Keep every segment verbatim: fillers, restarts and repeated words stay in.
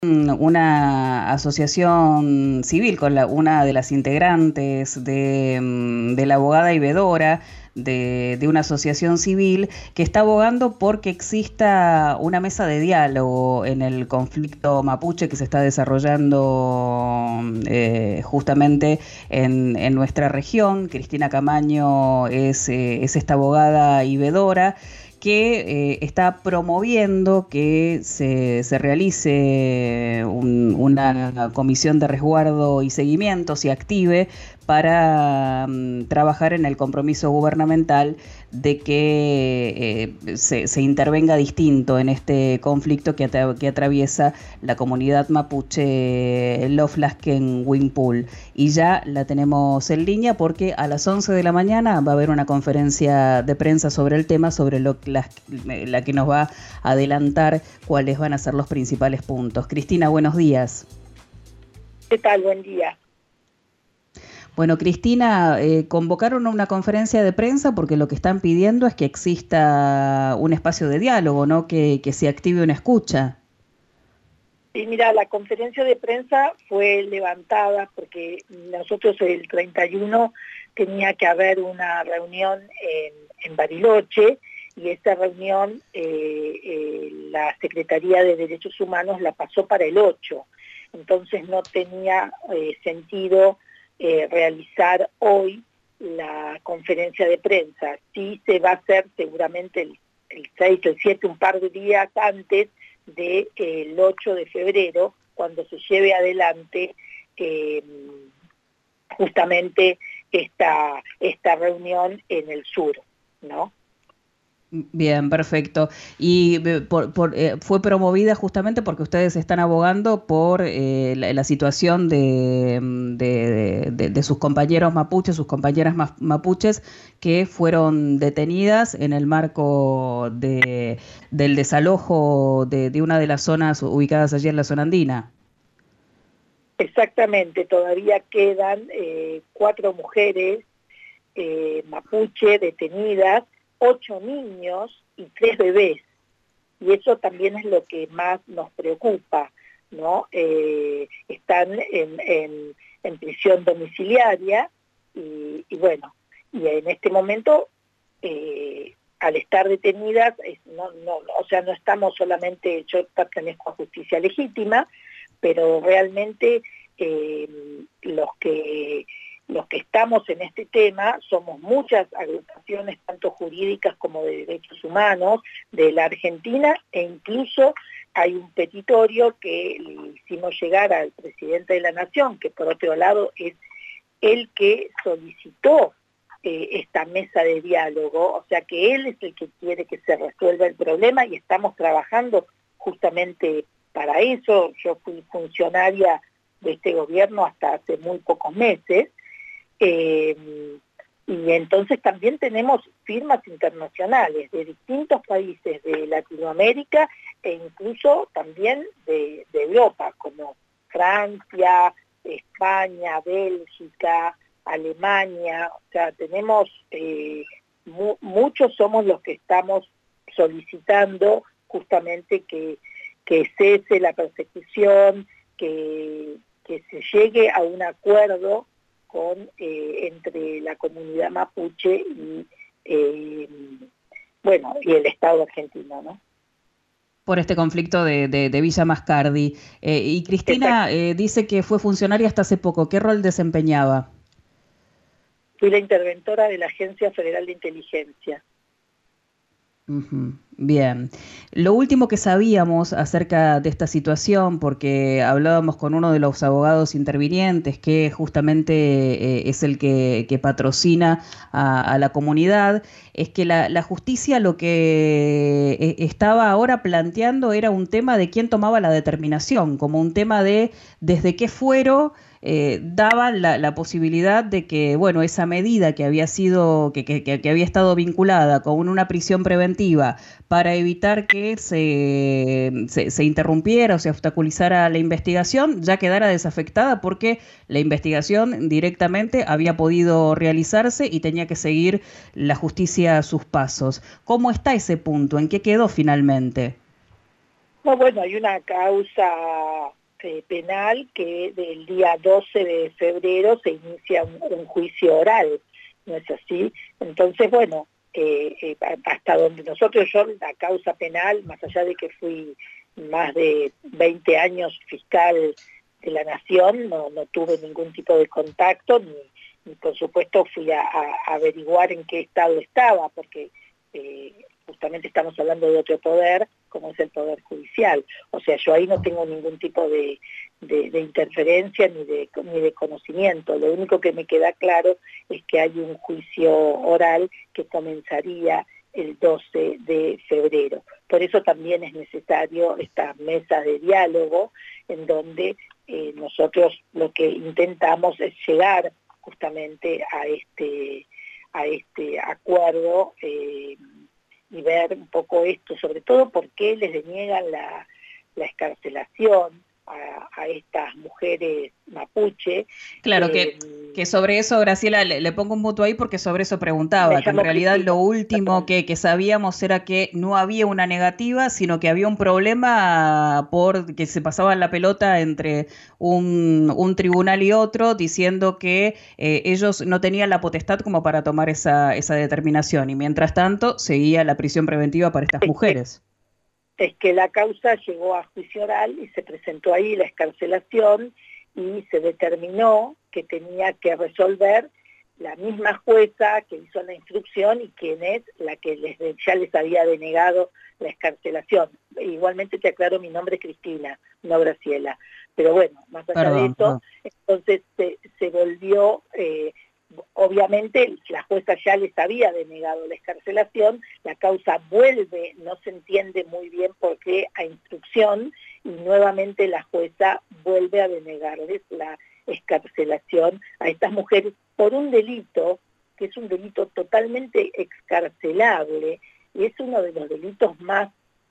una asociación civil con la, una de las integrantes de, mm, de la abogada Ibedora, de, de una asociación civil que está abogando porque exista una mesa de diálogo en el conflicto mapuche que se está desarrollando eh, justamente en, en nuestra región. Cristina Camaño es, eh, es esta abogada Ibedora que eh, está promoviendo que se, se realice un, una comisión de resguardo y seguimiento, se active para um, trabajar en el compromiso gubernamental de que eh, se, se intervenga distinto en este conflicto que, atra que atraviesa la comunidad mapuche Loflasken Huingpul. Y ya la tenemos en línea porque a las once de la mañana va a haber una conferencia de prensa sobre el tema, sobre lo, la, la que nos va a adelantar cuáles van a ser los principales puntos. Cristina, buenos días. ¿Qué tal? Buen día. Bueno, Cristina, eh, convocaron a una conferencia de prensa porque lo que están pidiendo es que exista un espacio de diálogo, ¿no? Que, que se active una escucha. Sí, mira, la conferencia de prensa fue levantada porque nosotros el treinta y uno tenía que haber una reunión en, en Bariloche y esta reunión eh, eh, la Secretaría de Derechos Humanos la pasó para el ocho, entonces no tenía eh, sentido Eh, realizar hoy la conferencia de prensa. Sí se va a hacer seguramente el, el seis, el siete, un par de días antes del de, eh, ocho de febrero, cuando se lleve adelante eh, justamente esta, esta reunión en el sur, ¿no? Bien, perfecto. Y por, por, eh, fue promovida justamente porque ustedes están abogando por eh, la, la situación de, de, de, de sus compañeros mapuches, sus compañeras mapuches que fueron detenidas en el marco de, del desalojo de, de una de las zonas ubicadas allí en la zona andina. Exactamente, todavía quedan eh, cuatro mujeres eh, mapuche detenidas, ocho niños y tres bebés, y eso también es lo que más nos preocupa, ¿no? Eh, están en, en, en prisión domiciliaria y, y bueno, y en este momento, eh, al estar detenidas, es, no, no, o sea, no estamos solamente, yo pertenezco a Justicia Legítima, pero realmente eh, los que... Los que estamos en este tema somos muchas agrupaciones, tanto jurídicas como de derechos humanos, de la Argentina, e incluso hay un petitorio que le hicimos llegar al presidente de la Nación, que por otro lado es el que solicitó eh, esta mesa de diálogo, o sea que él es el que quiere que se resuelva el problema y estamos trabajando justamente para eso. Yo fui funcionaria de este gobierno hasta hace muy pocos meses. Eh, y entonces también tenemos firmas internacionales de distintos países de Latinoamérica e incluso también de, de Europa, como Francia, España, Bélgica, Alemania. O sea, tenemos, eh, mu muchos somos los que estamos solicitando justamente que, que cese la persecución, que, que se llegue a un acuerdo con eh, entre la comunidad mapuche y eh, bueno y el Estado argentino, ¿no? Por este conflicto de, de, de Villa Mascardi. Eh, y Cristina eh, dice que fue funcionaria hasta hace poco. ¿Qué rol desempeñaba? Fui la interventora de la Agencia Federal de Inteligencia. Uh-huh. Bien. Lo último que sabíamos acerca de esta situación, porque hablábamos con uno de los abogados intervinientes, que justamente eh, es el que, que patrocina a, a la comunidad, es que la, la justicia lo que eh, estaba ahora planteando era un tema de quién tomaba la determinación, como un tema de desde qué fuero eh, daba la, la posibilidad de que, bueno, esa medida que había sido, que, que, que había estado vinculada con una prisión preventiva para evitar que se, se, se interrumpiera o se obstaculizara la investigación, ya quedara desafectada porque la investigación directamente había podido realizarse y tenía que seguir la justicia a sus pasos. ¿Cómo está ese punto? ¿En qué quedó finalmente? No, bueno, hay una causa eh, penal que del día doce de febrero se inicia un, un juicio oral, ¿no es así? Entonces, bueno, eh, eh, hasta donde nosotros, yo la causa penal, más allá de que fui más de veinte años fiscal de la Nación, no, no tuve ningún tipo de contacto, ni, ni por supuesto fui a, a, a averiguar en qué estado estaba, porque eh, justamente estamos hablando de otro poder, como es el Poder Judicial. O sea, yo ahí no tengo ningún tipo de, de, de interferencia ni de, ni de conocimiento. Lo único que me queda claro es que hay un juicio oral que comenzaría el doce de febrero. Por eso también es necesario esta mesa de diálogo en donde eh, nosotros lo que intentamos es llegar justamente a este, a este acuerdo eh, y ver un poco esto, sobre todo por qué les deniegan la, la excarcelación a, a estas mujeres mapuche. Claro, eh, que, que sobre eso, Graciela, le, le pongo un punto ahí porque sobre eso preguntaba, Me que en llamo realidad lo Cristina, último perdón. que, que sabíamos era que no había una negativa, sino que había un problema por que se pasaba la pelota entre un, un tribunal y otro, diciendo que eh, ellos no tenían la potestad como para tomar esa, esa determinación, y mientras tanto seguía la prisión preventiva para estas Es que, mujeres. es que la causa llegó a juicio oral y se presentó ahí la excarcelación y se determinó que tenía que resolver la misma jueza que hizo la instrucción y quien es la que les, ya les había denegado la excarcelación. Igualmente te aclaro, mi nombre es Cristina, no Graciela. Pero bueno, más allá de Perdón, eso, perdón. entonces se, se volvió, eh, obviamente la jueza ya les había denegado la excarcelación, la causa vuelve, no se entiende muy bien por qué, a instrucción, y nuevamente la jueza vuelve a denegarles la excarcelación a estas mujeres por un delito que es un delito totalmente excarcelable y es uno de los delitos más,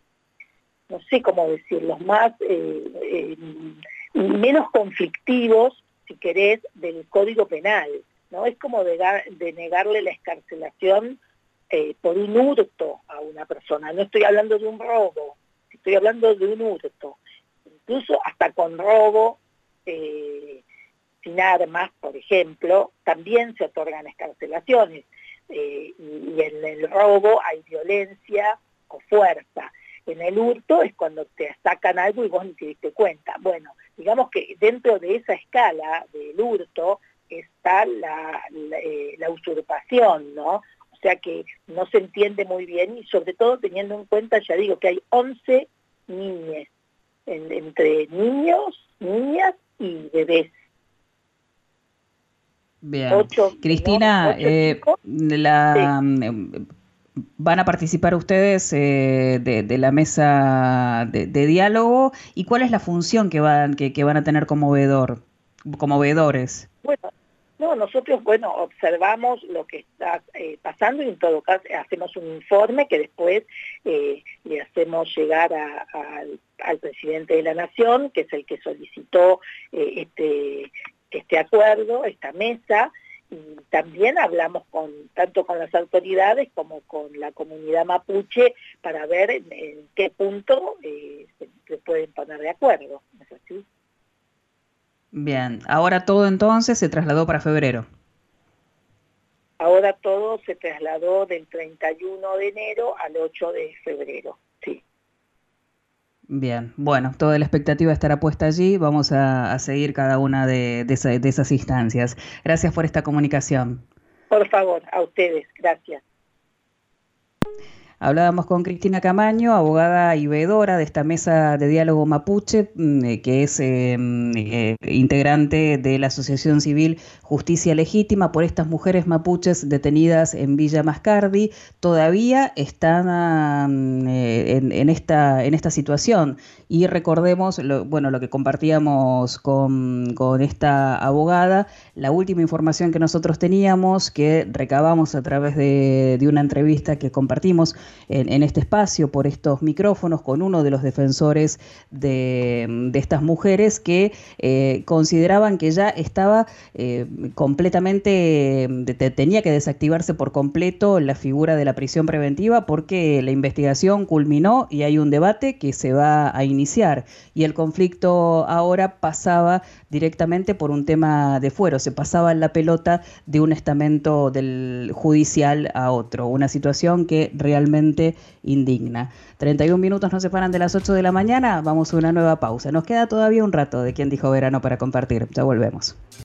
no sé cómo decirlo, más eh, eh, menos conflictivos, si querés, del Código Penal, ¿no? Es como de, de negarle la excarcelación eh, por un hurto a una persona. No estoy hablando de un robo, estoy hablando de un hurto. Incluso hasta con robo eh, sin armas, por ejemplo, también se otorgan excarcelaciones. Eh, y, y en el robo hay violencia o fuerza. En el hurto es cuando te sacan algo y vos ni te diste cuenta. Bueno, digamos que dentro de esa escala del hurto está la, la, eh, la usurpación, ¿no? O sea que no se entiende muy bien y sobre todo teniendo en cuenta, ya digo, que hay once niñas, en, entre niños, niñas y bebés. Bien. Ocho, ¿no? Cristina, Ocho eh, chicos. Sí. la, mm, ¿van a participar ustedes eh, de, de la mesa de, de diálogo? ¿Y cuál es la función que van, que, que van a tener como veedor, como veedores? Bueno, no, nosotros, bueno, observamos lo que está eh, pasando y en todo caso hacemos un informe que después eh, le hacemos llegar a, a, al, al presidente de la Nación, que es el que solicitó eh, este, este acuerdo, esta mesa, y también hablamos con tanto con las autoridades como con la comunidad mapuche para ver en, en qué punto eh, se, se pueden poner de acuerdo, ¿no es así? Bien, ahora todo entonces se trasladó para febrero. Ahora todo se trasladó del treinta y uno de enero al ocho de febrero, sí. Bien, bueno, toda la expectativa estará puesta allí. Vamos a, a seguir cada una de, de, esa, de esas instancias. Gracias por esta comunicación. Por favor, a ustedes, gracias. Hablábamos con Cristina Camaño, abogada y veedora de esta mesa de diálogo mapuche, que es eh, eh, integrante de la Asociación Civil Justicia Legítima por estas mujeres mapuches detenidas en Villa Mascardi. Todavía están eh, en, en, esta, en esta situación. Y recordemos, lo, bueno, lo que compartíamos con, con esta abogada, la última información que nosotros teníamos, que recabamos a través de, de una entrevista que compartimos en, en este espacio, por estos micrófonos, con uno de los defensores de, de estas mujeres que eh, consideraban que ya estaba eh, completamente, de, tenía que desactivarse por completo la figura de la prisión preventiva porque la investigación culminó y hay un debate que se va a iniciar y el conflicto ahora pasaba directamente por un tema de fuero, se pasaba la pelota de un estamento del judicial a otro, una situación que realmente indigna. treinta y un minutos nos separan de las ocho de la mañana, vamos a una nueva pausa. Nos queda todavía un rato de Quien Dijo Verano para compartir, ya volvemos.